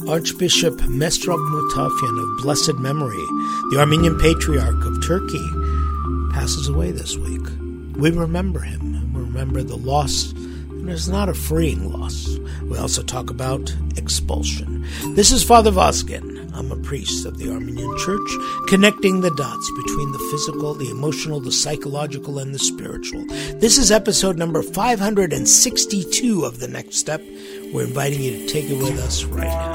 Archbishop Mesrop Mutafian of blessed memory, the Armenian Patriarch of Turkey, passes away this week. We remember him, and we remember the loss, and it's not a freeing loss. We also talk about expulsion. This is Father Vazgen. I'm a priest of the Armenian Church, connecting the dots between the physical, the emotional, the psychological, and the spiritual. This is episode number 562 of The Next Step. We're inviting you to take it with us right now.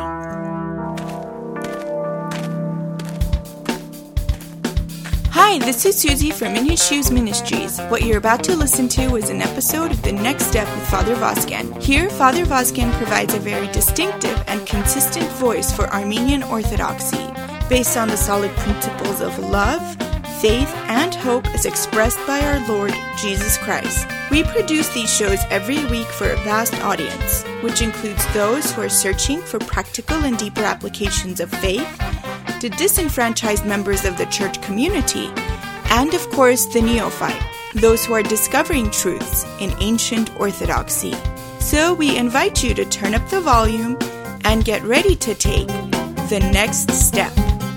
Hi, this is Susie from In His Shoes Ministries. What you're about to listen to is an episode of The Next Step with Father Vazgen. Here, Father Vazgen provides a very distinctive and consistent voice for Armenian Orthodoxy, based on the solid principles of love, faith, and hope as expressed by our Lord Jesus Christ. We produce these shows every week for a vast audience, which includes those who are searching for practical and deeper applications of faith, to disenfranchised members of the church community, and of course the neophyte, those who are discovering truths in ancient orthodoxy. So we invite you to turn up the volume and get ready to take the next step.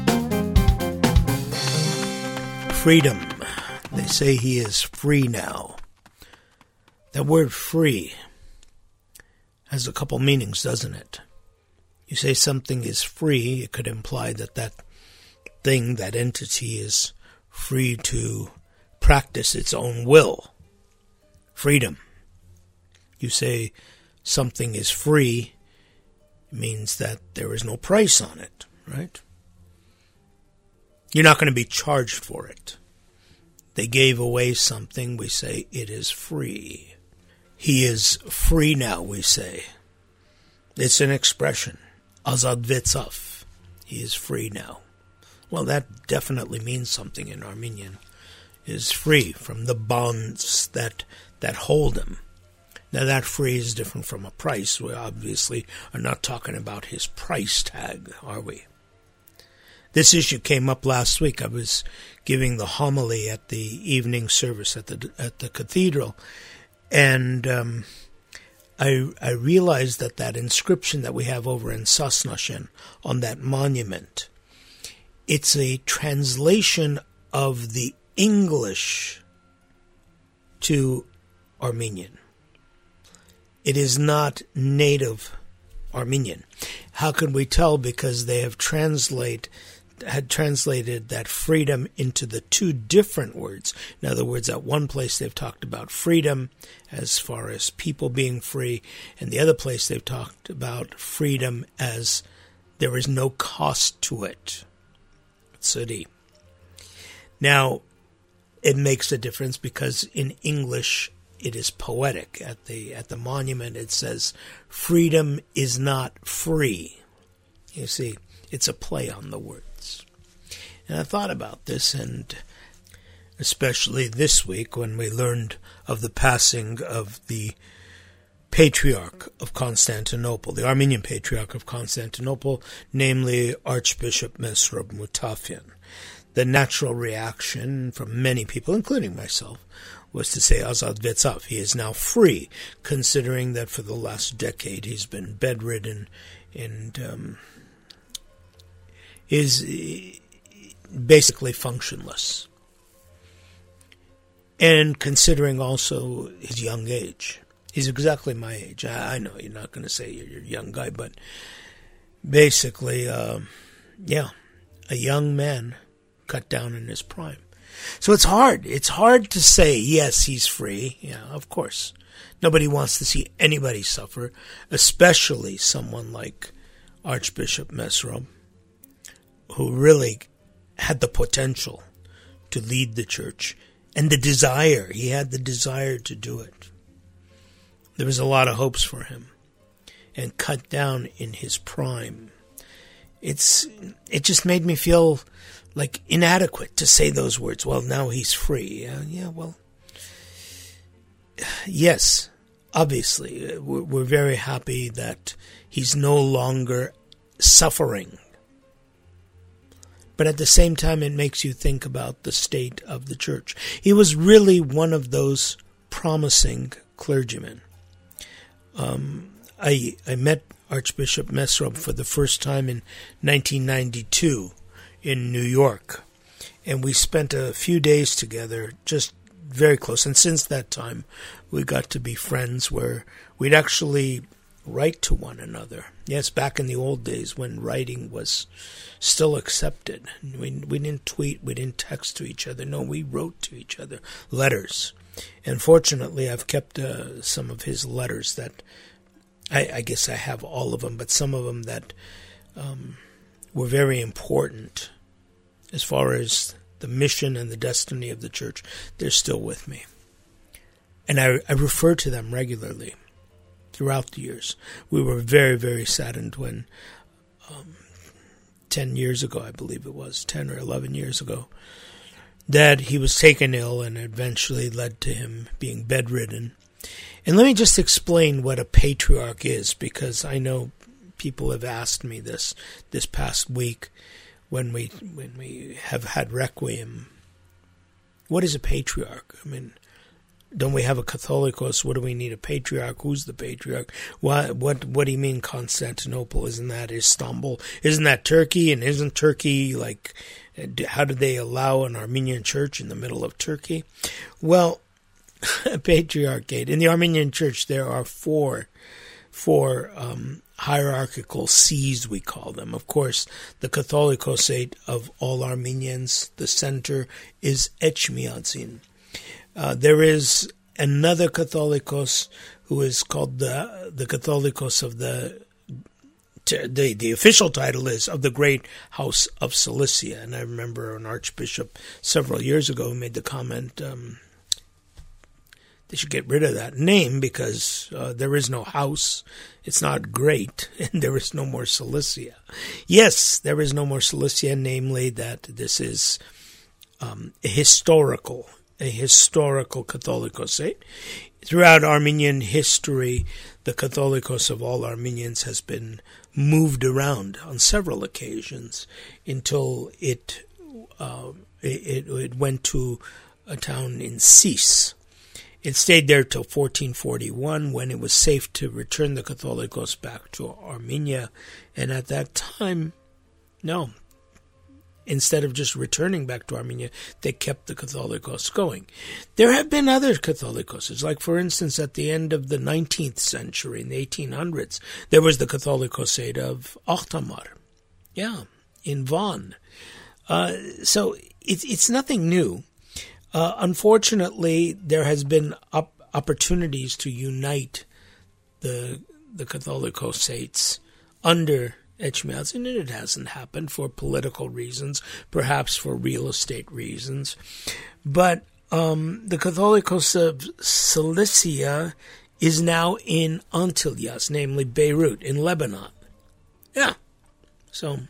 Freedom. They say he is free now. That word free has a couple meanings, doesn't it? You say something is free, it could imply that that thing, that entity is free to practice its own will. Freedom. You say something is free, it means that there is no price on it, right? You're not going to be charged for it. They gave away something, we say it is free. He is free now, we say. It's an expression. Azad Vetsav. He is free now. Well, that definitely means something in Armenian. Is free from the bonds that hold him. Now that free is different from a price. We obviously are not talking about his price tag, are we? This issue came up last week. I was giving the homily at the evening service at the cathedral, and I realized that inscription that we have over in Sasnashen on that monument, it's a translation of the English to Armenian. It is not native Armenian. How can we tell? Because they have translated that freedom into the two different words. In other words, at one place they've talked about freedom as far as people being free, and the other place they've talked about freedom as there is no cost to it. Tsudi. Now, it makes a difference because in English it is poetic. At the monument it says, freedom is not free. You see, it's a play on the words. And I thought about this, and especially this week when we learned of the passing of the Patriarch of Constantinople, the Armenian Patriarch of Constantinople, namely Archbishop Mesrop Mutafian. The natural reaction from many people, including myself, was to say Azad Vetsav. He is now free, considering that for the last decade he's been bedridden and is basically functionless. And considering also his young age. He's exactly my age. I know you're not going to say you're a young guy, but basically, a young man cut down in his prime. So it's hard. It's hard to say, yes, he's free. Yeah, of course. Nobody wants to see anybody suffer, especially someone like Archbishop Mesrop, who really had the potential to lead the church and the desire. He had the desire to do it. There was a lot of hopes for him, and cut down in his prime. It just made me feel like inadequate to say those words. Well, now he's free. Yes, obviously, we're very happy that he's no longer suffering. But at the same time, it makes you think about the state of the church. He was really one of those promising clergymen. I met Archbishop Mesrop for the first time in 1992 in New York. And we spent a few days together, just very close. And since that time, we got to be friends where we'd actually write to one another. Yes, back in the old days when writing was still accepted. We didn't tweet, we didn't text to each other. No, we wrote to each other letters. And fortunately, I've kept some of his letters that, I guess I have all of them, but some of them that were very important as far as the mission and the destiny of the church. They're still with me. And I refer to them regularly throughout the years. We were very, very saddened when 10 years ago, I believe it was, 10 or 11 years ago, that he was taken ill and eventually led to him being bedridden. And let me just explain what a patriarch is, because I know people have asked me this past week when we have had Requiem. What is a patriarch? I mean, don't we have a Catholicos? What do we need a patriarch? Who's the patriarch? What do you mean Constantinople? Isn't that Istanbul? Isn't that Turkey? And isn't Turkey like, how do they allow an Armenian church in the middle of Turkey? Well, patriarchate. In the Armenian church, there are four hierarchical sees, we call them. Of course, the Catholicosate of all Armenians, the center is Echmiadzin. There is another Catholicos who is called the Catholicos of the official title is of the Great House of Cilicia. And I remember an archbishop several years ago who made the comment, they should get rid of that name because there is no house. It's not great, and there is no more Cilicia. Yes, there is no more Cilicia, namely that this is a historical Catholicosate. Throughout Armenian history, the Catholicos of all Armenians has been moved around on several occasions until it went to a town in Sis. It stayed there till 1441 when it was safe to return the Catholicos back to Armenia. And at that time, no. Instead of just returning back to Armenia, they kept the Catholicos going. There have been other Catholicoses, like for instance at the end of the 19th century, in the 1800s, there was the Catholicosate of Ahtamar, in Van. So it's nothing new. Unfortunately, there has been opportunities to unite the Catholicosates under Echmiadzin, and it hasn't happened for political reasons, perhaps for real estate reasons. But the Catholicos of Cilicia is now in Antilias, namely Beirut, in Lebanon. Yeah. So,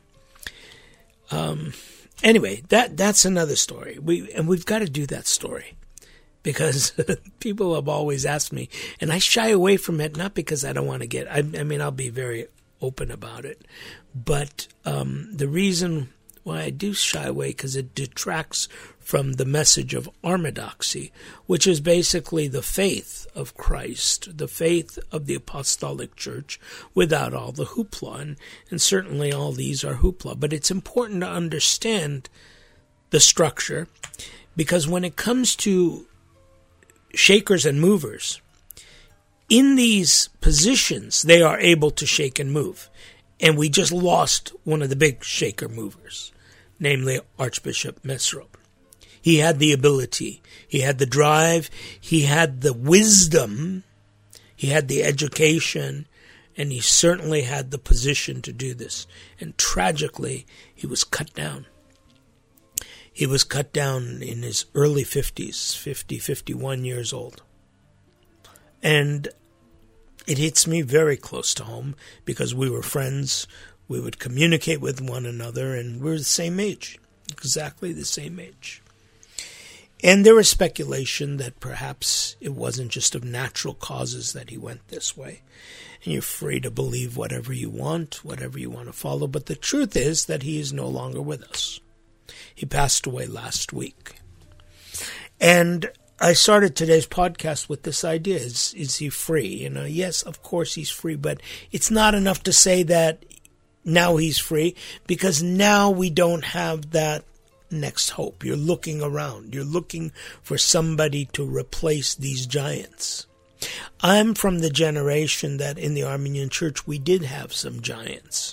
anyway, that's another story. We've got to do that story because people have always asked me, and I shy away from it, not because I don't want to get, I mean, I'll be very open about it, but the reason why I do shy away, because it detracts from the message of Orthodoxy, which is basically the faith of Christ, the faith of the Apostolic Church, without all the hoopla, and certainly all these are hoopla. But it's important to understand the structure, because when it comes to shakers and movers, in these positions, they are able to shake and move. And we just lost one of the big shaker movers, namely Archbishop Mesrop. He had the ability, he had the drive, he had the wisdom, he had the education, and he certainly had the position to do this. And tragically, he was cut down. He was cut down in his early 50s, 51 years old. And it hits me very close to home because we were friends, we would communicate with one another, and we're the same age, exactly the same age. And there was speculation that perhaps it wasn't just of natural causes that he went this way. And you're free to believe whatever you want to follow, but the truth is that he is no longer with us. He passed away last week. And I started today's podcast with this idea. Is he free? Yes, of course he's free, but it's not enough to say that now he's free, because now we don't have that next hope. You're looking around. You're looking for somebody to replace these giants. I'm from the generation that in the Armenian Church we did have some giants.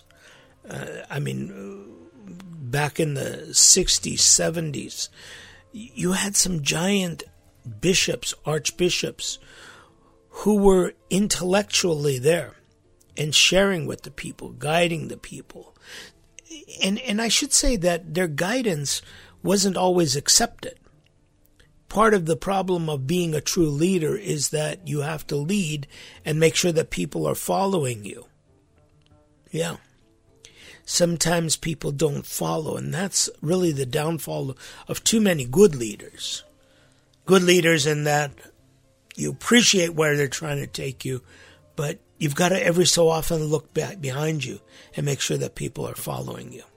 Back in the 60s, 70s, you had some giant bishops, archbishops, who were intellectually there and sharing with the people, guiding the people. And I should say that their guidance wasn't always accepted. Part of the problem of being a true leader is that you have to lead and make sure that people are following you. Yeah. Sometimes people don't follow, and that's really the downfall of too many good leaders. Good leaders in that you appreciate where they're trying to take you, but you've got to every so often look back behind you and make sure that people are following you.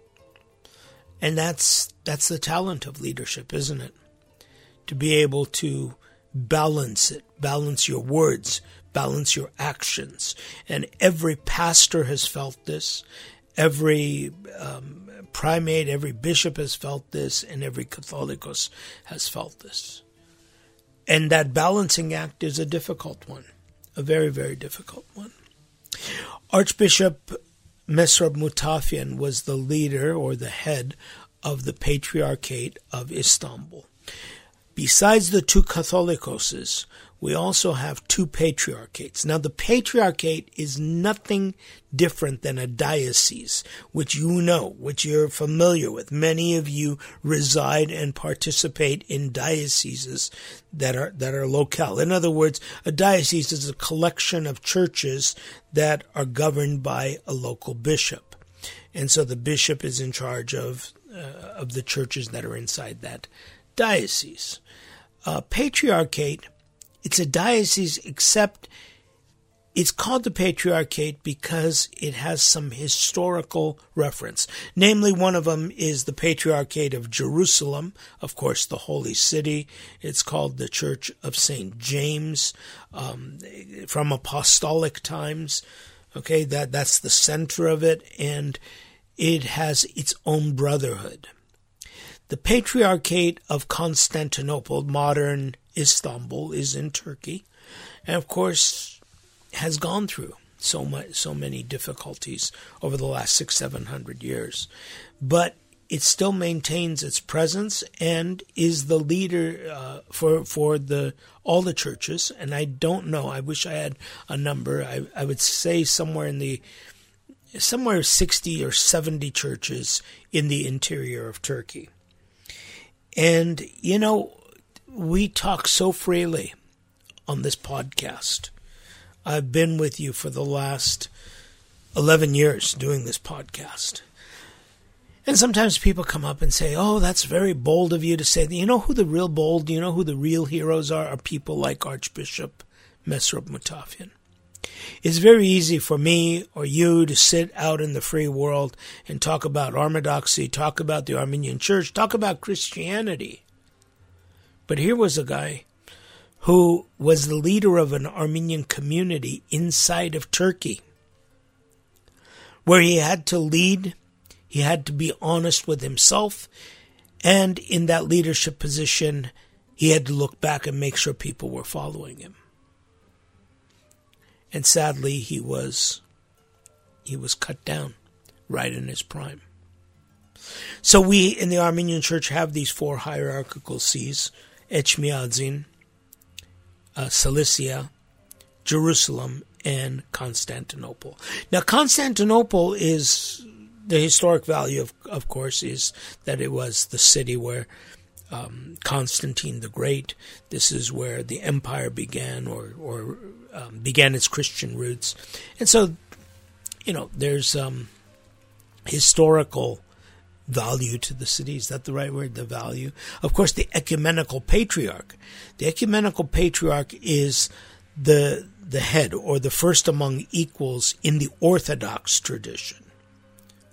And that's the talent of leadership, isn't it? To be able to balance it, balance your words, balance your actions. And every pastor has felt this. Every primate, every bishop has felt this, and every Catholicos has felt this. And that balancing act is a difficult one, a very, very difficult one. Archbishop Mesrop Mutafian was the leader or the head of the Patriarchate of Istanbul. Besides the two Catholicoses, we also have two patriarchates. Now, the patriarchate is nothing different than a diocese, which which you're familiar with. Many of you reside and participate in dioceses that are locale. In other words, a diocese is a collection of churches that are governed by a local bishop. And so the bishop is in charge of the churches that are inside that diocese. Patriarchate, it's a diocese, except it's called the Patriarchate because it has some historical reference. Namely, one of them is the Patriarchate of Jerusalem, of course, the Holy City. It's called the Church of St. James from apostolic times. Okay, that's the center of it, and it has its own brotherhood. The Patriarchate of Constantinople, modern Istanbul, is in Turkey, and of course has gone through so many difficulties over the last 600-700 years. But it still maintains its presence and is the leader for all the churches. And I don't know, I wish I had a number. I would say somewhere 60 or 70 churches in the interior of Turkey. And, we talk so freely on this podcast. I've been with you for the last 11 years doing this podcast. And sometimes people come up and say, oh, that's very bold of you to say that. You know who the real bold, you know who the real heroes are people like Archbishop Mesrop Mutafian. It's very easy for me or you to sit out in the free world and talk about Orthodoxy, talk about the Armenian Church, talk about Christianity. But here was a guy who was the leader of an Armenian community inside of Turkey, where he had to lead, he had to be honest with himself, and in that leadership position, he had to look back and make sure people were following him. And sadly, he was cut down right in his prime. So we in the Armenian Church have these four hierarchical sees: Echmiadzin, Cilicia, Jerusalem, and Constantinople. Now, Constantinople is the historic value of course, is that it was the city where Constantine the Great. This is where the empire began, or began its Christian roots, and so there's historical value to the city. Is that the right word? The value. Of course, the ecumenical patriarch. The ecumenical patriarch is the head or the first among equals in the Orthodox tradition.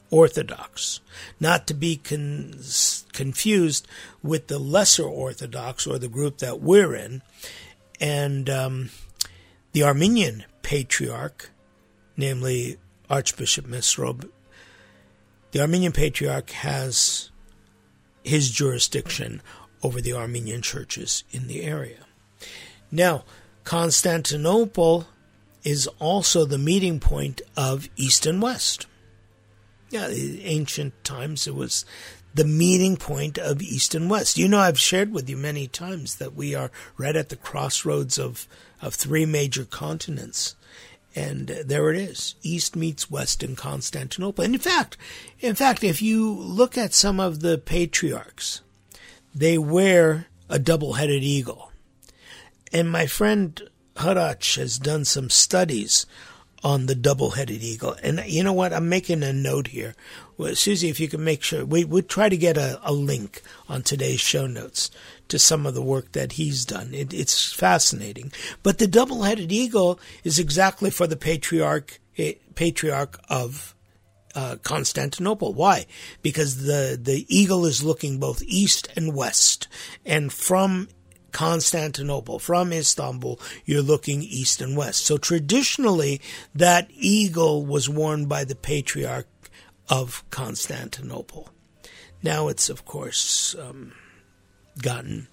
Orthodox, not to be confused with the Lesser Orthodox, or the group that we're in. And the Armenian Patriarch, namely Archbishop Mesrob, the Armenian Patriarch has his jurisdiction over the Armenian churches in the area. Now, Constantinople is also the meeting point of East and West. Yeah, in ancient times, it was the meeting point of East and West. You know, I've shared with you many times that we are right at the crossroads of three major continents. And there it is, East meets West in Constantinople. And in fact, if you look at some of the patriarchs, they wear a double-headed eagle. And my friend Harach has done some studies on the double-headed eagle. And you know what? I'm making a note here. Well, Susie, if you can make sure, we'd try to get a link on today's show notes to some of the work that he's done. It's fascinating. But the double-headed eagle is exactly for the patriarch of Constantinople. Why? Because the eagle is looking both east and west. And from Constantinople, from Istanbul, you're looking east and west. So traditionally, that eagle was worn by the patriarch of Constantinople. Now it's, of course, gotten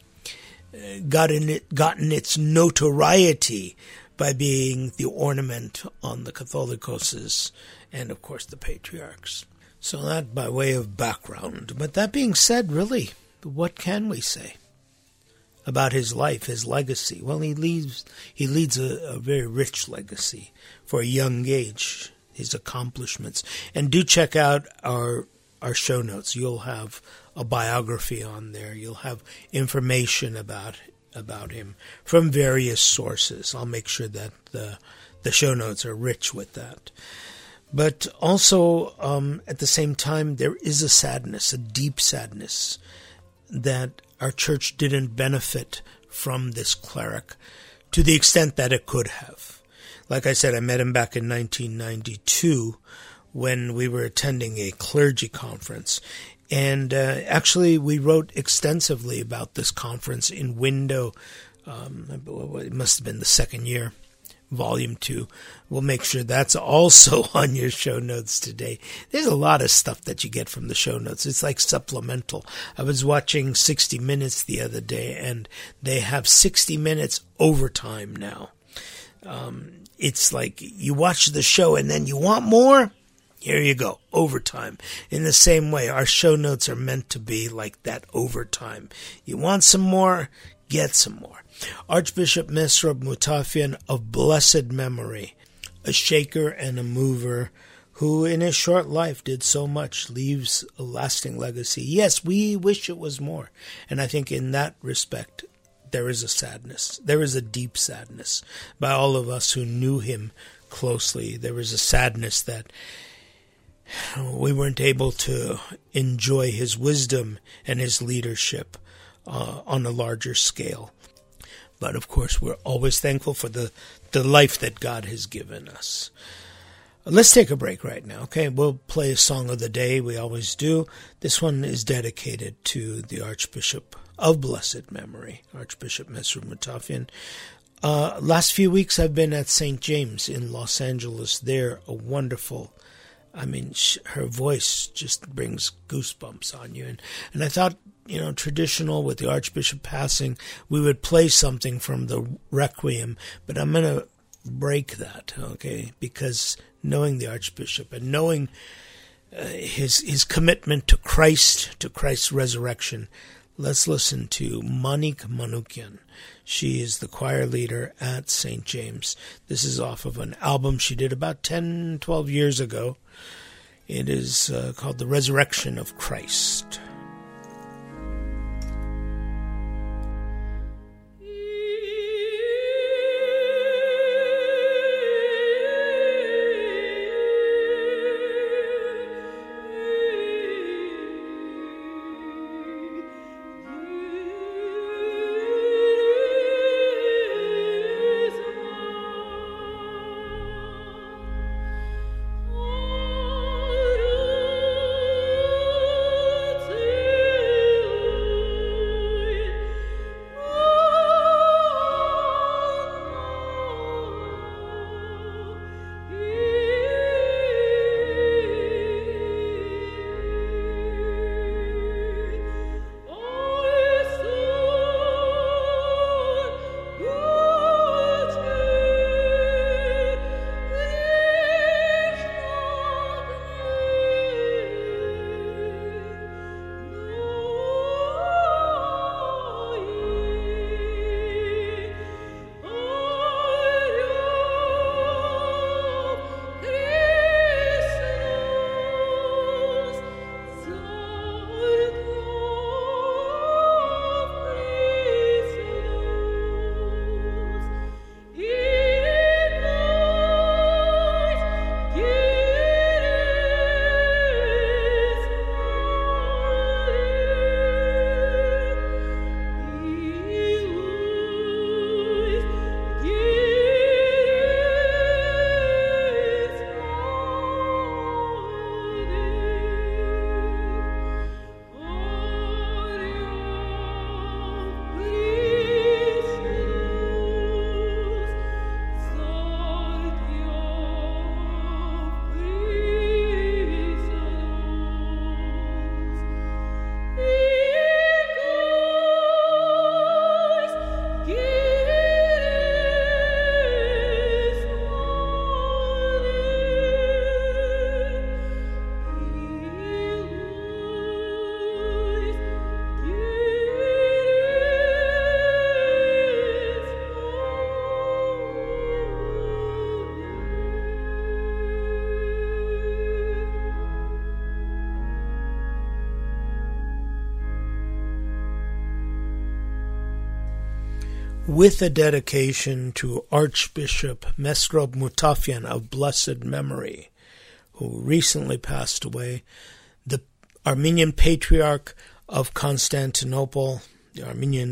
its notoriety by being the ornament on the Catholicoses and, of course, the patriarchs. So that by way of background. But that being said, really, what can we say about his life, his legacy? Well, he leads a very rich legacy for a young age, his accomplishments. And do check out our show notes. You'll have a biography on there. You'll have information about him from various sources. I'll make sure that the show notes are rich with that. But also, at the same time, there is a sadness, a deep sadness, that our church didn't benefit from this cleric to the extent that it could have. Like I said, I met him back in 1992 when we were attending a clergy conference. And actually, we wrote extensively about this conference in Window. It must have been the second year, Volume 2. We'll make sure that's also on your show notes today. There's a lot of stuff that you get from the show notes. It's like supplemental. I was watching 60 Minutes the other day, and they have 60 Minutes overtime now. It's like you watch the show and then you want more? Here you go, overtime. In the same way, our show notes are meant to be like that overtime. You want some more? Get some more. Archbishop Mesrob Mutafian of blessed memory, a shaker and a mover who in his short life did so much, leaves a lasting legacy. Yes, we wish it was more. And I think in that respect, there is a sadness. There is a deep sadness by all of us who knew him closely. There is a sadness that we weren't able to enjoy his wisdom and his leadership on a larger scale. But of course, we're always thankful for the life that God has given us. Let's take a break right now, okay? We'll play a song of the day. We always do. This one is dedicated to the Archbishop of blessed memory, Archbishop Mesrob Mutafian. Last few weeks I've been at St. James in Los Angeles. They're a wonderful, her voice just brings goosebumps on you. And I thought, traditional with the Archbishop passing, we would play something from the Requiem, but I'm going to break that, okay? Because knowing the Archbishop and knowing his commitment to Christ's resurrection, let's listen to Manik Manukyan. She is the choir leader at St. James. This is off of an album she did about 10, 12 years ago. It is called The Resurrection of Christ. Oh with a dedication to Archbishop Mesrop Mutafian of blessed memory, who recently passed away, the Armenian Patriarch of Constantinople, the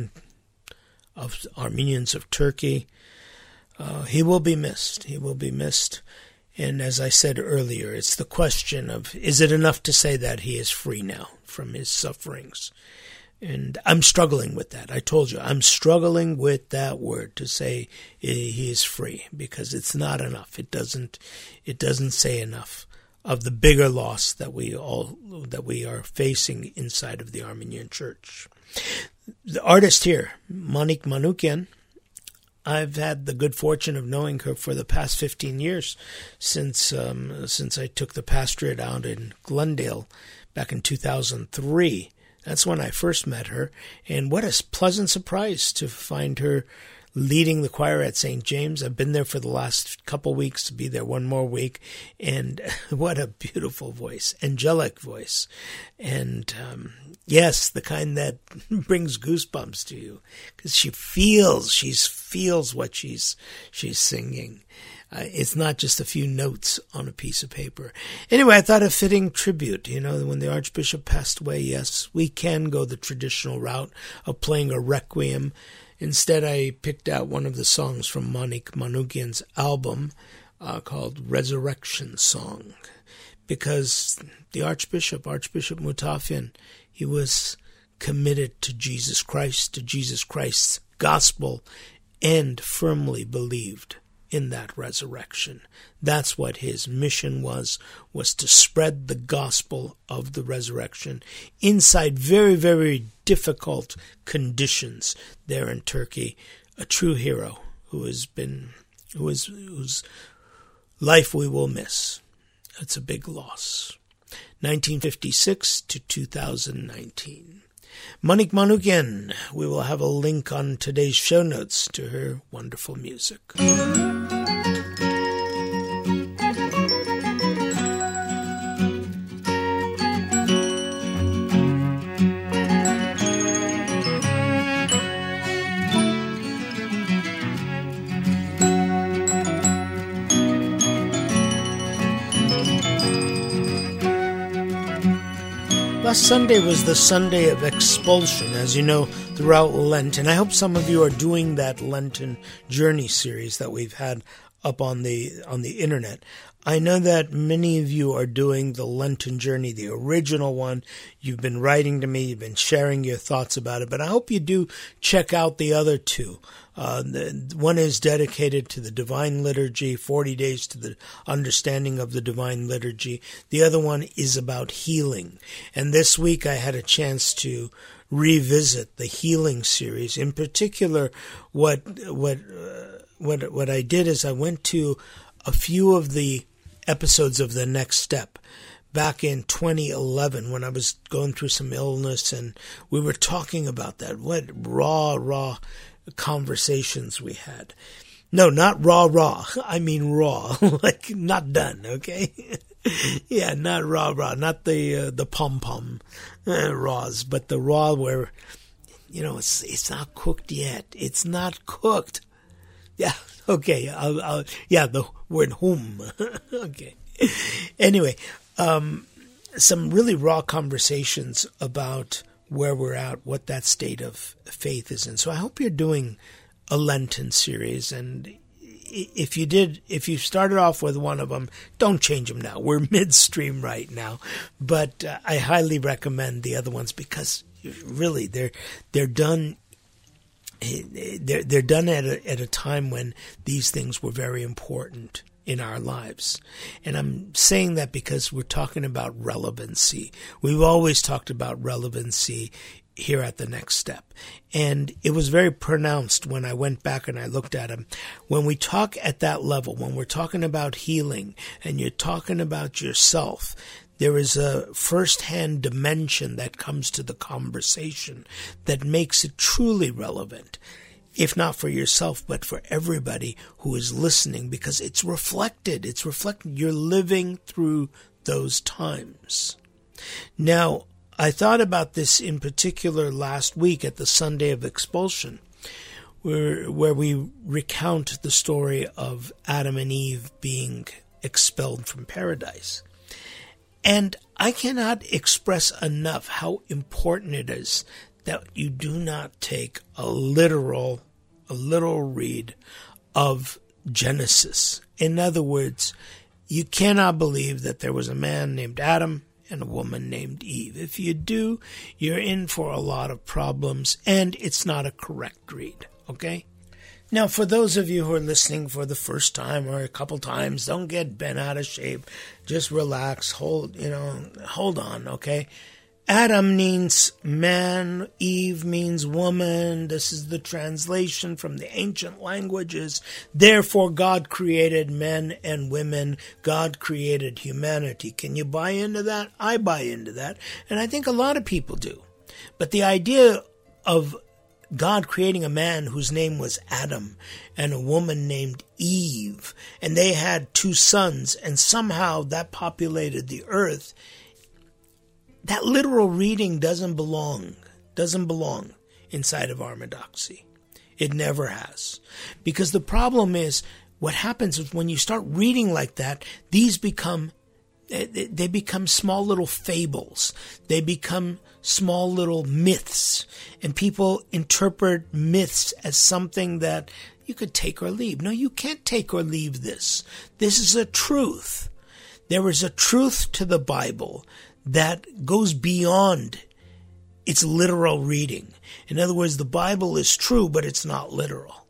Armenians of Turkey. He will be missed. He will be missed. And as I said earlier, it's the question of, is it enough to say that he is free now from his sufferings? And I'm struggling with that. I told you, I'm struggling with that word, to say he is free, because it's not enough. It doesn't say enough of the bigger loss that we are facing inside of the Armenian Church. The artist here, Monik Manukyan, I've had the good fortune of knowing her for the past 15 years, since I took the pastorate out in Glendale back in 2003. That's when I first met her, and what a pleasant surprise to find her leading the choir at St. James. I've been there for the last couple weeks, to be there one more week, and what a beautiful voice, angelic voice, and yes, the kind that brings goosebumps to you, because she feels what she's singing. It's not just a few notes on a piece of paper. Anyway, I thought a fitting tribute, when the Archbishop passed away, yes, we can go the traditional route of playing a requiem. Instead, I picked out one of the songs from Monik Manukyan's album called Resurrection Song, because the Archbishop Mutafian, he was committed to Jesus Christ's gospel, and firmly believed in that resurrection. That's what his mission was to spread the gospel of the resurrection inside very, very difficult conditions there in Turkey. A true hero whose life we will miss. It's a big loss. 1956 to 2019. Monik Manukyan, we will have a link on today's show notes to her wonderful music. Last Sunday was the Sunday of expulsion, as you know, throughout Lent, and I hope some of you are doing that Lenten journey series that we've had up on the internet. I know that many of you are doing the Lenten journey, the original one. You've been writing to me, you've been sharing your thoughts about it, but I hope you do check out the other two. One is dedicated to the Divine Liturgy, 40 days to the understanding of the Divine Liturgy. The other one is about healing. And this week I had a chance to revisit the healing series. In particular, what I did is I went to a few of the episodes of The Next Step back in 2011 when I was going through some illness, and we were talking about that. What raw conversations we had. No, not raw. I mean raw, like not done, okay? Yeah, not raw, not the pom-pom raws, but the raw where, it's not cooked yet. It's not cooked. Yeah, okay, the word whom. Okay. Anyway, some really raw conversations about where we're at, what that state of faith is in. So I hope you're doing a Lenten series, and if you started off with one of them, don't change them now. We're midstream right now, but I highly recommend the other ones, because really they're done. They're done at a time when these things were very important in our lives. And I'm saying that because we're talking about relevancy. We've always talked about relevancy here at The Next Step. And it was very pronounced when I went back and I looked at them. When we talk at that level, when we're talking about healing and you're talking about yourself, there is a first-hand dimension that comes to the conversation that makes it truly relevant. If not for yourself, but for everybody who is listening, because it's reflected. You're living through those times. Now, I thought about this in particular last week at the Sunday of Expulsion, where we recount the story of Adam and Eve being expelled from paradise. And I cannot express enough how important it is that you do not take a literal read of Genesis. In other words, you cannot believe that there was a man named Adam and a woman named Eve. If you do, you're in for a lot of problems, and it's not a correct read, okay? Now, for those of you who are listening for the first time or a couple times, don't get bent out of shape. Just relax, hold on, okay? Adam means man, Eve means woman. This is the translation from the ancient languages. Therefore, God created men and women. God created humanity. Can you buy into that? I buy into that, and I think a lot of people do. But the idea of God creating a man whose name was Adam and a woman named Eve, and they had 2 sons, and somehow that populated the earth, that literal reading doesn't belong inside of orthodoxy. It never has. Because the problem is, what happens is when you start reading like that, they become small little fables. They become small little myths. And people interpret myths as something that you could take or leave. No, you can't take or leave this. This is a truth. There is a truth to the Bible that goes beyond its literal reading. In other words, the Bible is true, but it's not literal.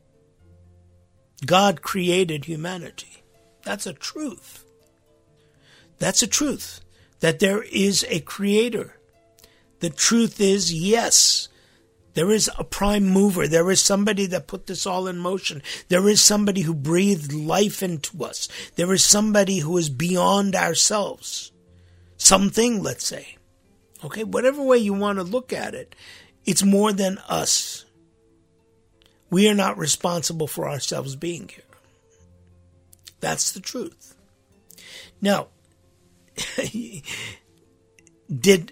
God created humanity. That's a truth. That's a truth, that there is a creator. The truth is, yes, there is a prime mover. There is somebody that put this all in motion. There is somebody who breathed life into us. There is somebody who is beyond ourselves. Something, let's say. Okay, whatever way you want to look at it, it's more than us. We are not responsible for ourselves being here. That's the truth. Now, the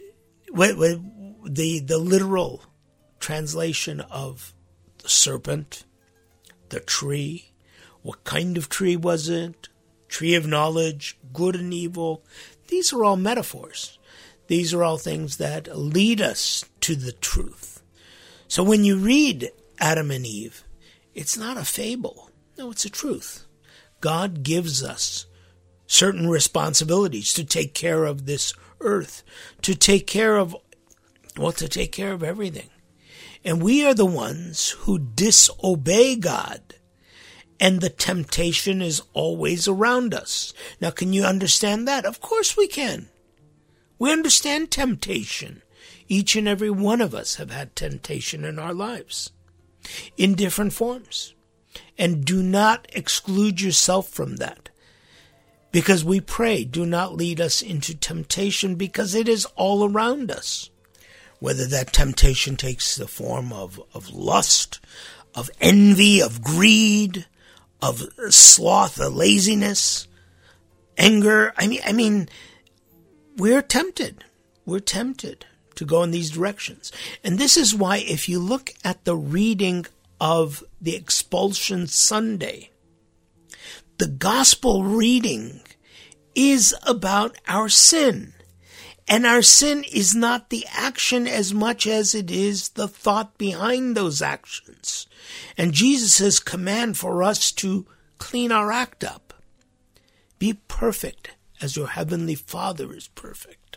literal translation of the serpent, the tree, what kind of tree was it? Tree of knowledge, good and evil. These are all metaphors. These are all things that lead us to the truth. So when you read Adam and Eve, it's not a fable. No, it's a truth. God gives us certain responsibilities to take care of this earth, to take care of everything. And we are the ones who disobey God. And the temptation is always around us. Now, can you understand that? Of course we can. We understand temptation. Each and every one of us have had temptation in our lives in different forms. And do not exclude yourself from that. Because we pray, do not lead us into temptation, because it is all around us. Whether that temptation takes the form of lust, of envy, of greed, of sloth, of laziness, anger. I mean, we're tempted. We're tempted to go in these directions. And this is why if you look at the reading of the Expulsion Sunday, the gospel reading is about our sin. And our sin is not the action as much as it is the thought behind those actions. And Jesus' command for us to clean our act up. Be perfect as your heavenly Father is perfect.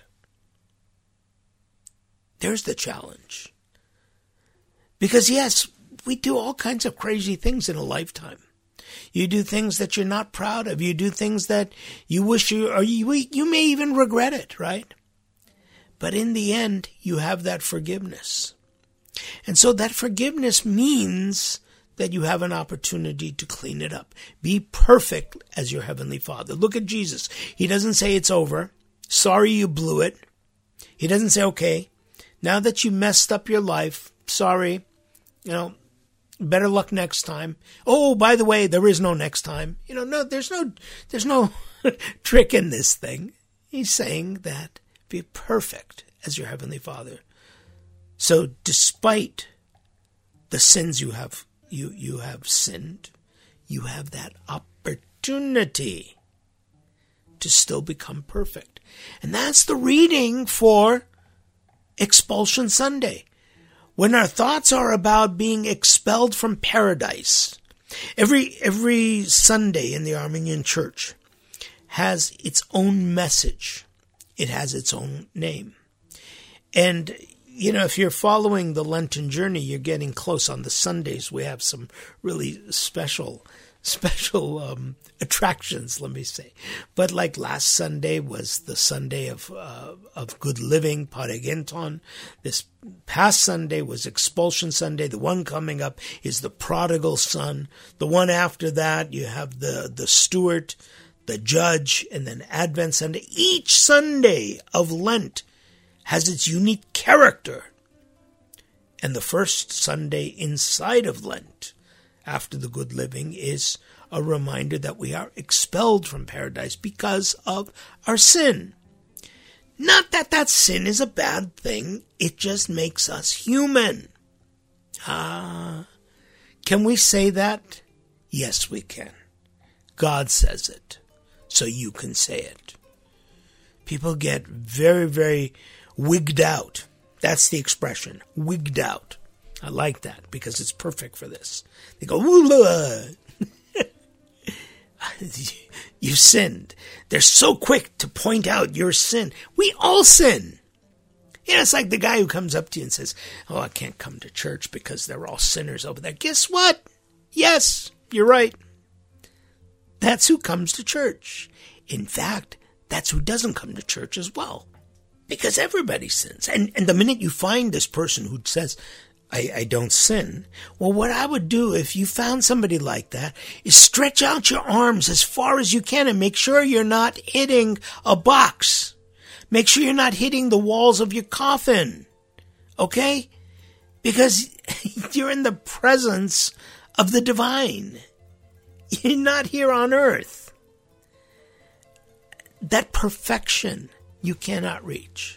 There's the challenge. Because yes, we do all kinds of crazy things in a lifetime. You do things that you're not proud of. You do things that you wish you may even regret it, right? But in the end, you have that forgiveness. And so that forgiveness means that you have an opportunity to clean it up. Be perfect as your heavenly Father. Look at Jesus. He doesn't say it's over. Sorry you blew it. He doesn't say, okay, now that you messed up your life, sorry, better luck next time. Oh, by the way, there is no next time. No, there's no trick in this thing. He's saying that be perfect as your heavenly Father. So despite the sins you have you have sinned, you have that opportunity to still become perfect. And that's the reading for Expulsion Sunday. When our thoughts are about being expelled from paradise, every Sunday in the Armenian Church has its own message. It has its own name. And, if you're following the Lenten journey, you're getting close. On the Sundays, we have some really special attractions, let me say. But like last Sunday was the Sunday of good living, Paragenton. This past Sunday was Expulsion Sunday. The one coming up is the Prodigal Son. The one after that, you have the Steward, the Judge, and then Advent Sunday. Each Sunday of Lent has its unique character. And the first Sunday inside of Lent, after the good living, is a reminder that we are expelled from paradise because of our sin. Not that sin is a bad thing, it just makes us human. Can we say that? Yes, we can. God says it, so you can say it. People get very, very wigged out. That's the expression, wigged out. I like that because it's perfect for this. They go, you sinned. They're so quick to point out your sin. We all sin. It's like the guy who comes up to you and says, I can't come to church because they're all sinners over there. Guess what? Yes, you're right. That's who comes to church. In fact, that's who doesn't come to church as well. Because everybody sins. And the minute you find this person who says, I don't sin, well, what I would do if you found somebody like that is stretch out your arms as far as you can and make sure you're not hitting a box. Make sure you're not hitting the walls of your coffin. Okay? Because you're in the presence of the divine. You're not here on earth. That perfection you cannot reach.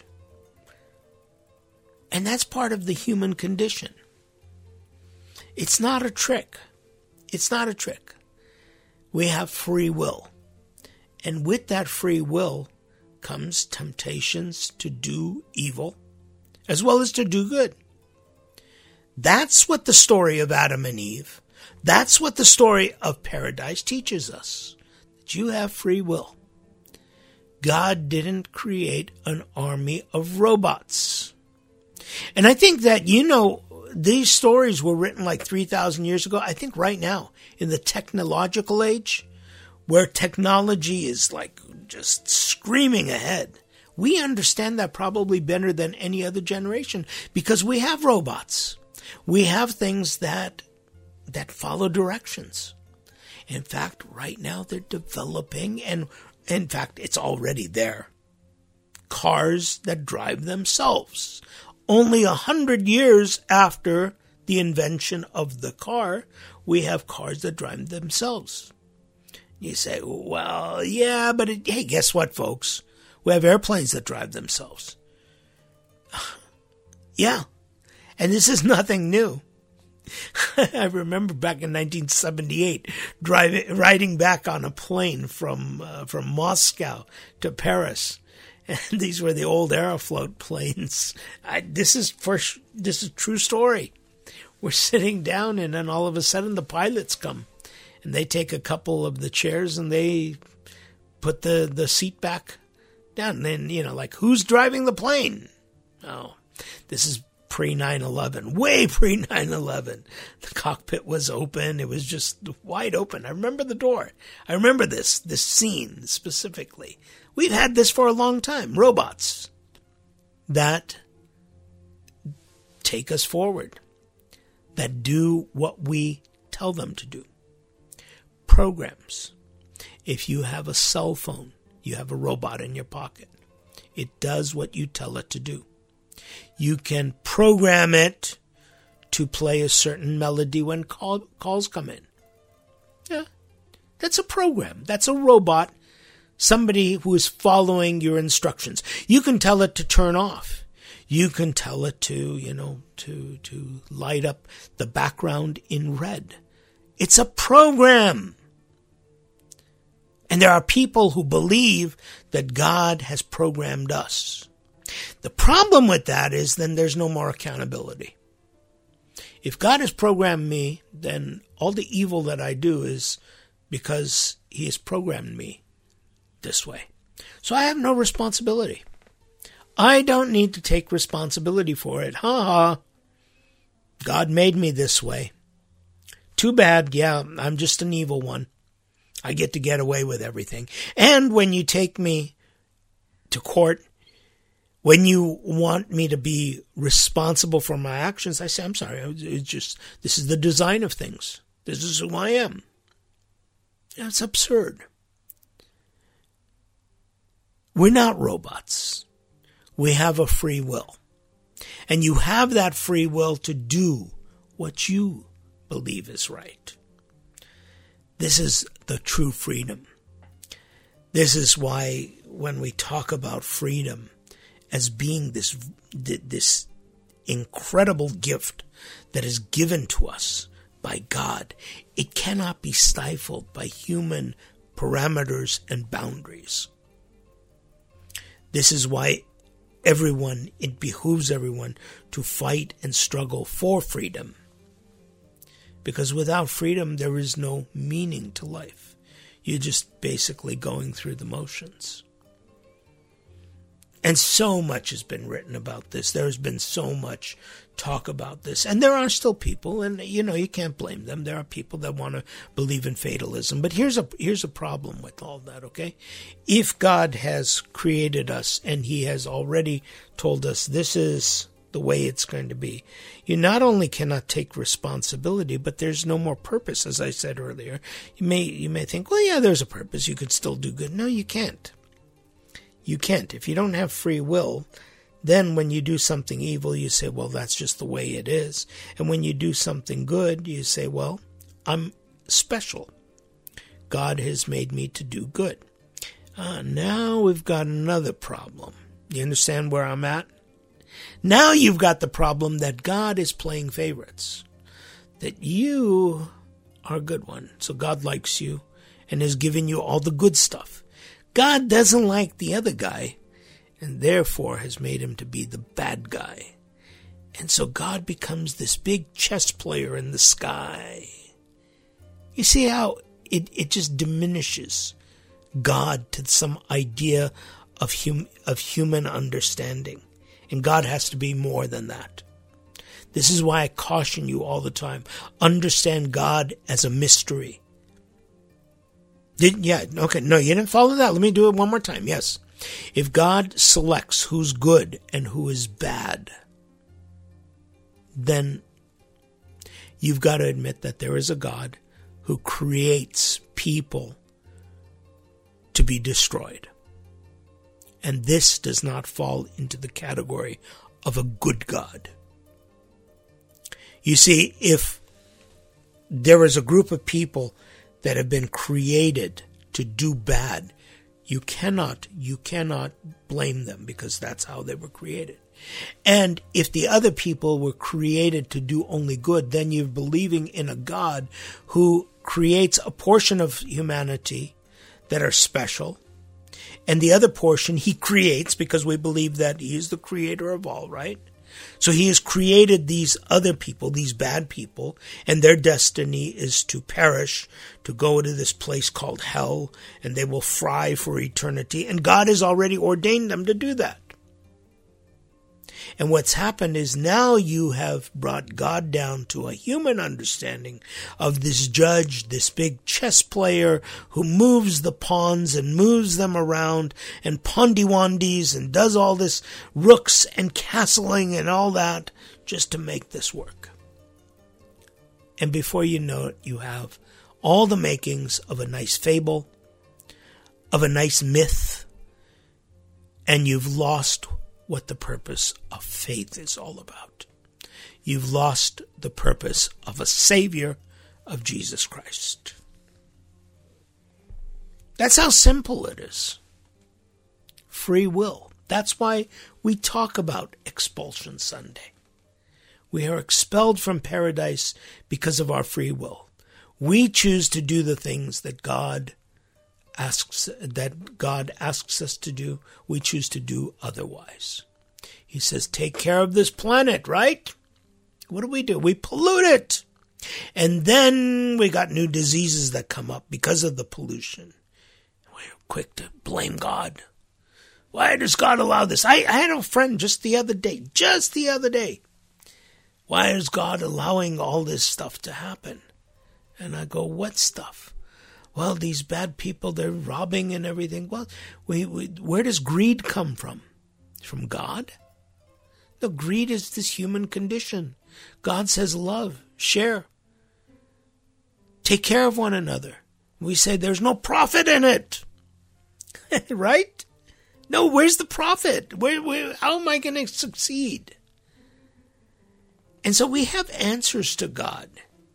And that's part of the human condition. It's not a trick. It's not a trick. We have free will. And with that free will comes temptations to do evil as well as to do good. That's what the story of Adam and Eve, that's what the story of paradise teaches us. That you have free will. God didn't create an army of robots. And I think that, these stories were written like 3,000 years ago. I think right now, in the technological age, where technology is like just screaming ahead, we understand that probably better than any other generation because we have robots. We have things that follow directions. In fact, right now they're developing, and in fact, it's already there, cars that drive themselves. Only 100 years after the invention of the car, we have cars that drive themselves. You say, well, yeah, but hey, guess what, folks? We have airplanes that drive themselves. Yeah, and this is nothing new. I remember back in 1978 riding back on a plane from Moscow to Paris. And these were the old Aeroflot planes. This is true story. We're sitting down, and then all of a sudden the pilots come, and they take a couple of the chairs and they put the seat back down. And then like, who's driving the plane? Oh, this is pre 9/11, way pre 9/11. The cockpit was open. It was just wide open. I remember the door. I remember this scene specifically. We've had this for a long time. Robots that take us forward, that do what we tell them to do. Programs. If you have a cell phone, you have a robot in your pocket. It does what you tell it to do. You can program it to play a certain melody when calls come in. Yeah, that's a program. That's a robot. Somebody who is following your instructions. You can tell it to turn off. You can tell it to light up the background in red. It's a program. And there are people who believe that God has programmed us. The problem with that is then there's no more accountability. If God has programmed me, then all the evil that I do is because he has programmed me this way. So I have no responsibility. I don't need to take responsibility for it. God made me this way. Too bad, yeah, I'm just an evil one. I get away with everything. And when you take me to court, when you want me to be responsible for my actions, I say, I'm sorry, this is the design of things. This is who I am. It's absurd. We're not robots. We have a free will. And you have that free will to do what you believe is right. This is the true freedom. This is why when we talk about freedom as being this incredible gift that is given to us by God, it cannot be stifled by human parameters and boundaries. This is why it behooves everyone to fight and struggle for freedom. Because without freedom, there is no meaning to life. You're just basically going through the motions. And so much has been written about this. There's been so much talk about this. And there are still people, and you can't blame them. There are people that want to believe in fatalism. But here's a problem with all that, okay? If God has created us and he has already told us this is the way it's going to be, you not only cannot take responsibility, but there's no more purpose, as I said earlier. You may think, well, yeah, there's a purpose. You could still do good. No, you can't. You can't. If you don't have free will, then when you do something evil, you say, well, that's just the way it is. And when you do something good, you say, well, I'm special. God has made me to do good. Now we've got another problem. You understand where I'm at? Now you've got the problem that God is playing favorites. That you are a good one. So God likes you and has given you all the good stuff. God doesn't like the other guy and therefore has made him to be the bad guy. And so God becomes this big chess player in the sky. You see how it just diminishes God to some idea of human understanding. And God has to be more than that. This is why I caution you all the time. Understand God as a mystery. No, you didn't follow that. Let me do it one more time. Yes. If God selects who's good and who is bad, then you've got to admit that there is a God who creates people to be destroyed. And this does not fall into the category of a good God. You see, if there is a group of people that have been created to do bad, you cannot blame them because that's how they were created. And if the other people were created to do only good, then you're believing in a God who creates a portion of humanity that are special, and the other portion he creates because we believe that he is the creator of all, right? So he has created these other people, these bad people, and their destiny is to perish, to go to this place called hell, and they will fry for eternity. And God has already ordained them to do that. And what's happened is now you have brought God down to a human understanding of this judge, this big chess player who moves the pawns and moves them around and pondy-wandies and does all this rooks and castling and all that just to make this work. And before you know it, you have all the makings of a nice fable, of a nice myth, and you've lost what the purpose of faith is all about. You've lost the purpose of a Savior, of Jesus Christ. That's how simple it is. Free will. That's why we talk about Expulsion Sunday. We are expelled from paradise because of our free will. We choose to do the things that God asks us to do. We choose to do otherwise. He says, take care of this planet, right? What do? We pollute it. And then we got new diseases that come up because of the pollution. We're quick to blame God. Why does God allow this? I had a friend just the other day. Why is God allowing all this stuff to happen? And I go, what stuff? Well, these bad people, they're robbing and everything. Well, where does greed come from? From God? No, greed is this human condition. God says love, share, take care of one another. We say there's no profit in it. Right? No, where's the profit? How am I going to succeed? And so we have answers to God.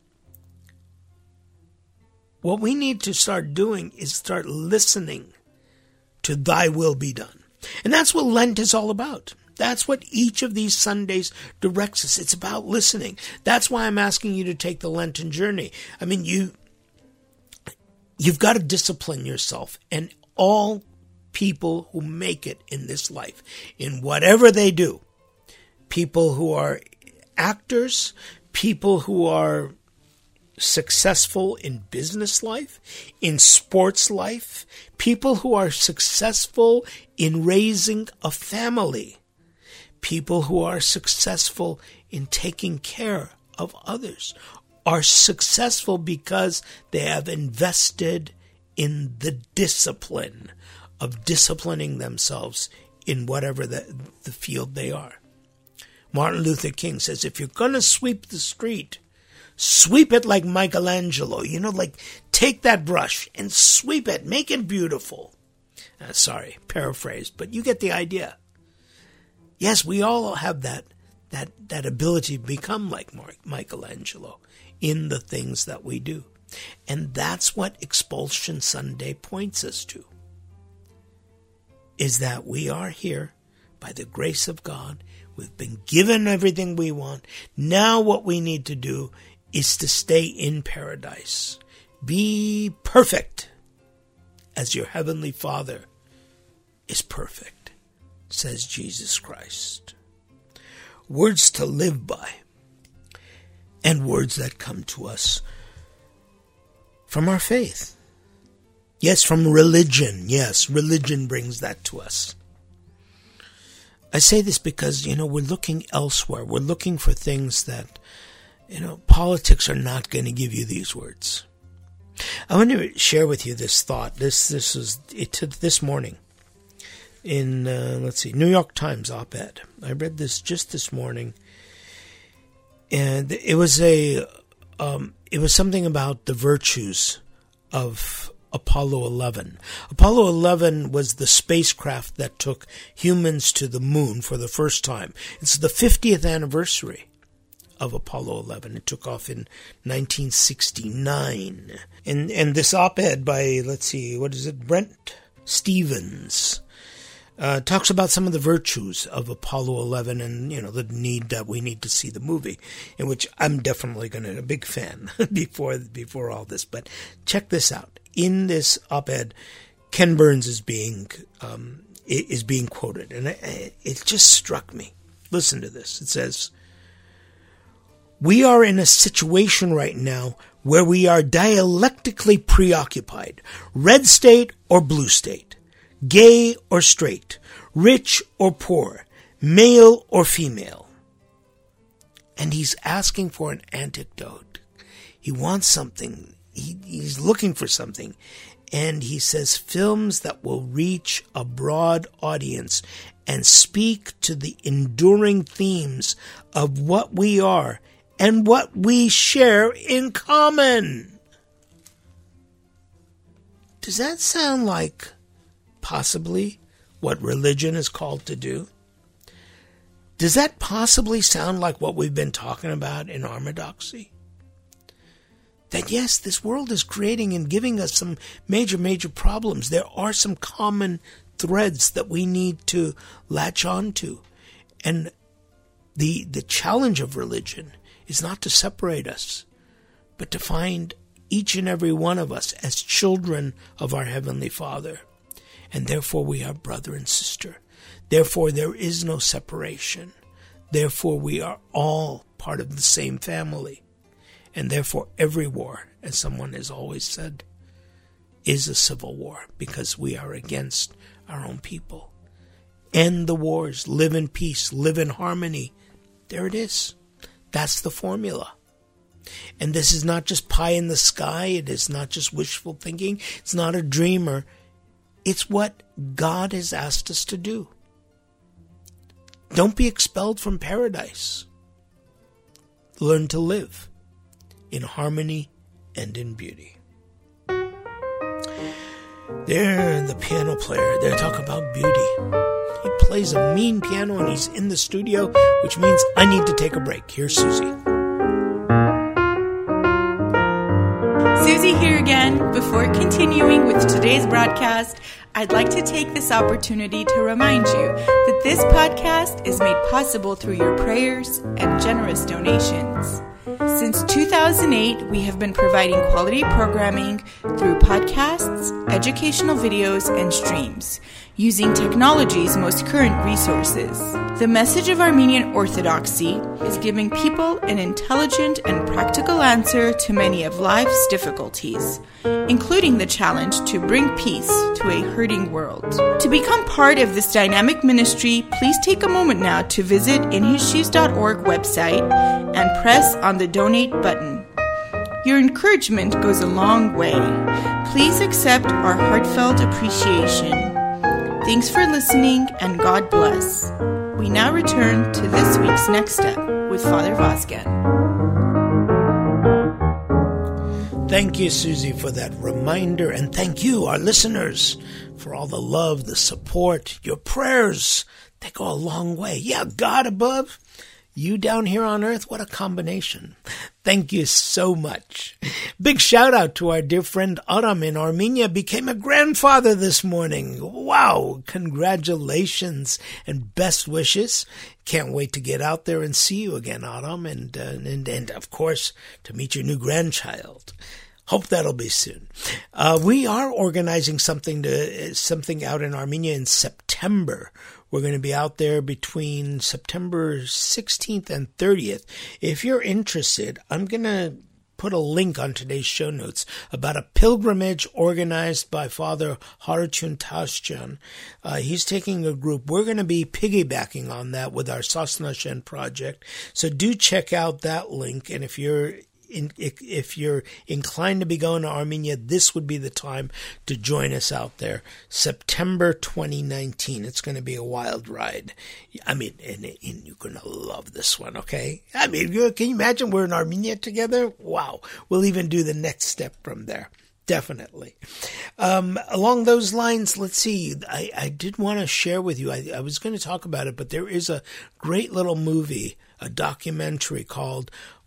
What we need to start doing is start listening to thy will be done. And that's what Lent is all about. That's what each of these Sundays directs us. It's about listening. That's why I'm asking you to take the Lenten journey. I mean, you've got to discipline yourself. And all people who make it in this life, in whatever they do, people who are actors, people who are successful in business life, in sports life, people who are successful in raising a family, people who are successful in taking care of others, are successful because they have invested in the discipline of disciplining themselves in whatever the field they are. Martin Luther King says, if you're going to sweep the street, sweep it like Michelangelo. Like take that brush and sweep it. Make it beautiful. Sorry, paraphrase, but you get the idea. Yes, we all have that ability to become like Michelangelo in the things that we do. And that's what Expulsion Sunday points us to, is that we are here by the grace of God. We've been given everything we want. Now what we need to do is to stay in paradise. Be perfect as your heavenly Father is perfect, says Jesus Christ. Words to live by, and words that come to us from our faith. Yes, from religion. Yes, religion brings that to us. I say this because, we're looking elsewhere. We're looking for things that, politics are not going to give you these words. I want to share with you this thought. This was this morning in, New York Times op-ed. I read this just this morning. And it was something about the virtues of Apollo 11. Apollo 11 was the spacecraft that took humans to the moon for the first time. It's the 50th anniversary of Apollo 11. It took off in 1969. And this op-ed by, Brent Stevens, talks about some of the virtues of Apollo 11 and, the need that we need to see the movie, in which I'm definitely a big fan before all this. But check this out. In this op-ed, Ken Burns is being quoted, and it just struck me. Listen to this. It says, "We are in a situation right now where we are dialectically preoccupied, red state or blue state, gay or straight, rich or poor, male or female." And he's asking for an antidote. He wants something. He's looking for something. And he says films that will reach a broad audience and speak to the enduring themes of what we are and what we share in common. Does that sound like possibly what religion is called to do? Does that possibly sound like what we've been talking about in Orthodoxy? That yes, this world is creating and giving us some major, major problems. There are some common threads that we need to latch onto. And the challenge of religion is not to separate us, but to find each and every one of us as children of our Heavenly Father. And therefore we are brother and sister. Therefore there is no separation. Therefore we are all part of the same family. And therefore every war, as someone has always said, is a civil war, because we are against our own people. End the wars, live in peace, live in harmony. There it is. That's the formula. And this is not just pie in the sky. It is not just wishful thinking. It's not a dreamer. It's what God has asked us to do. Don't be expelled from paradise. Learn to live in harmony and in beauty. There, the piano player, they're talking about beauty. He plays a mean piano and he's in the studio, which means I need to take a break. Here's Susie. Susie here again. Before continuing with today's broadcast, I'd like to take this opportunity to remind you that this podcast is made possible through your prayers and generous donations. Since 2008, we have been providing quality programming through podcasts, educational videos, and streams, using technology's most current resources. The message of Armenian Orthodoxy is giving people an intelligent and practical answer to many of life's difficulties, including the challenge to bring peace to a hurting world. To become part of this dynamic ministry, please take a moment now to visit inhisshoes.org website and press on the donate button. Your encouragement goes a long way. Please accept our heartfelt appreciation. Thanks for listening, and God bless. We now return to this week's Next Step with Father Vazgen. Thank you, Susie, for that reminder, and thank you, our listeners, for all the love, the support, your prayers. They go a long way. Yeah, God above, you down here on earth, what a combination. Thank you so much. Big shout out to our dear friend Aram in Armenia, became a grandfather this morning. Wow, congratulations and best wishes. Can't wait to get out there and see you again, Aram, and of course to meet your new grandchild. Hope that'll be soon. We are organizing something out in Armenia in September. We're going to be out there between September 16th and 30th. If you're interested, I'm going to put a link on today's show notes about a pilgrimage organized by Father Harchun Tashjan. He's taking a group. We're going to be piggybacking on that with our Sasna Shen project. So do check out that link. And if you're inclined to be going to Armenia, this would be the time to join us out there. September 2019. It's going to be a wild ride. I mean, and you're going to love this one, okay? I mean, can you imagine we're in Armenia together? Wow. We'll even do the next step from there. Definitely. Along those lines, let's see. I did want to share with you. I was going to talk about it, but there is a great little movie, a documentary called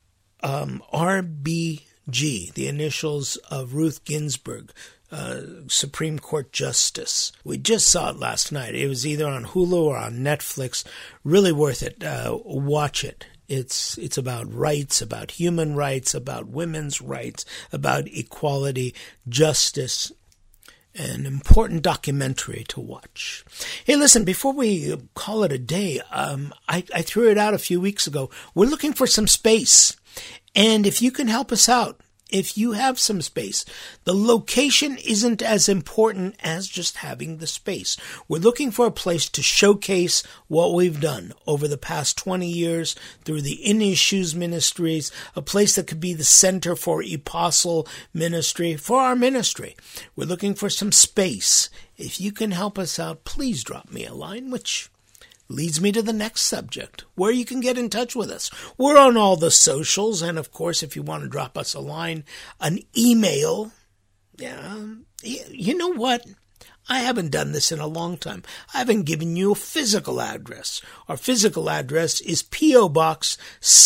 RBG, the initials of Ruth Ginsburg, Supreme Court Justice. We just saw it last night. It was either on Hulu or on Netflix. Really worth it. Watch it. It's about rights, about human rights, about women's rights, about equality, justice. An important documentary to watch. Hey, listen, before we call it a day, I threw it out a few weeks ago. We're looking for some space. And if you can help us out, if you have some space, the location isn't as important as just having the space. We're looking for a place to showcase what we've done over the past 20 years through the In His Shoes Ministries, a place that could be the center for Apostle Ministry, for our ministry. We're looking for some space. If you can help us out, please drop me a line, which leads me to the next subject, where you can get in touch with us. We're on all the socials, and of course, if you want to drop us a line, an email. You know what? I haven't done this in a long time. I haven't given you a physical address. Our physical address is P.O. Box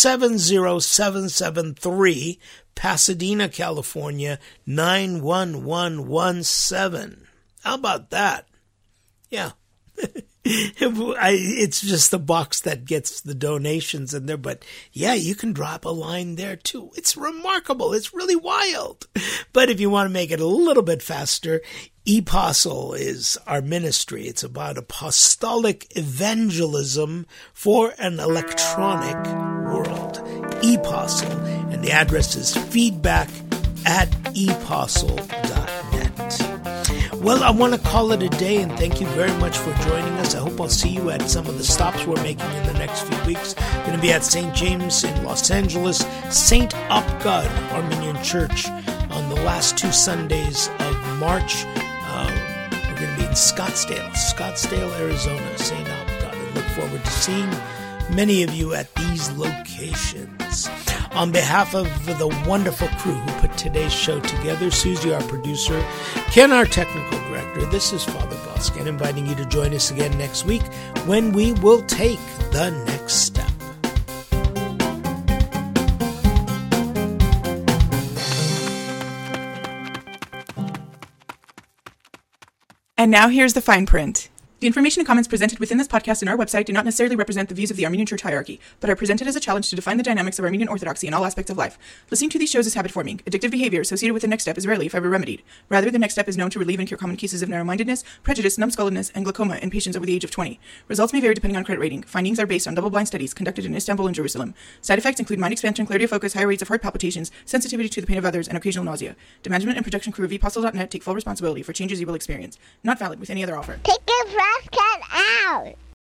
70773, Pasadena, California, 91117. How about that? Yeah. It's just the box that gets the donations in there, but yeah, you can drop a line there too. It's remarkable. It's really wild. But if you want to make it a little bit faster, Epostle is our ministry. It's about apostolic evangelism for an electronic world. Epostle. And the address is feedback@epostle.net. Well, I want to call it a day, and thank you very much for joining us. I hope I'll see you at some of the stops we're making in the next few weeks. We're going to be at St. James in Los Angeles, St. Opgod Armenian Church on the last 2 Sundays of March. We're going to be in Scottsdale, Arizona, St. Opgod. I look forward to seeing many of you at these locations. On behalf of the wonderful crew who put today's show together, Susie, our producer, Ken, our technical director, this is Father Voskin inviting you to join us again next week when we will take the next step. And now here's the fine print. The information and comments presented within this podcast and our website do not necessarily represent the views of the Armenian Church hierarchy, but are presented as a challenge to define the dynamics of Armenian Orthodoxy in all aspects of life. Listening to these shows is habit-forming. Addictive behavior associated with the next step is rarely, if ever, remedied. Rather, the next step is known to relieve and cure common cases of narrow-mindedness, prejudice, numbskulledness, and glaucoma in patients over the age of 20. Results may vary depending on credit rating. Findings are based on double-blind studies conducted in Istanbul and Jerusalem. Side effects include mind expansion, clarity of focus, higher rates of heart palpitations, sensitivity to the pain of others, and occasional nausea. The management and production crew of epostle.net take full responsibility for changes you will experience. Not valid with any other offer. Take a breath, cut out.